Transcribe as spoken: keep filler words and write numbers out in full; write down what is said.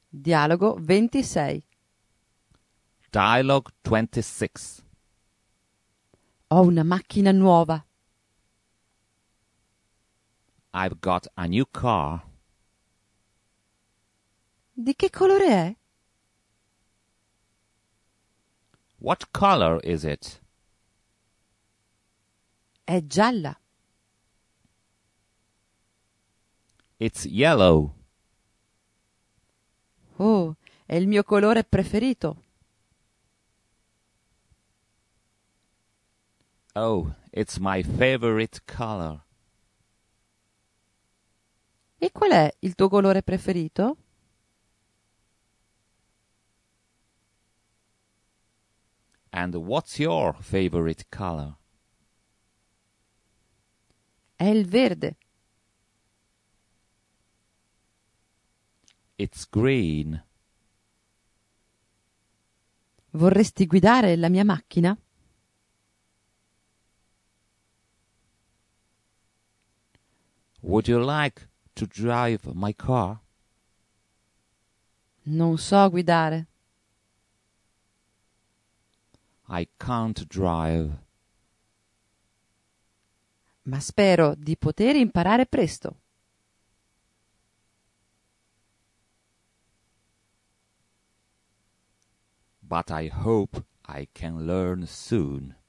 Dialogo ventisei. Dialogue twenty-six. Ho una macchina nuova. I've got a new car. Di che colore è? What color is it? È gialla. It's yellow. Oh, è il mio colore preferito. Oh, it's my favorite color. E qual è il tuo colore preferito? And what's your favorite color? È il verde. It's green. Vorresti guidare la mia macchina? Would you like to drive my car? Non so guidare. I can't drive. Ma spero di poter imparare presto. But I hope I can learn soon.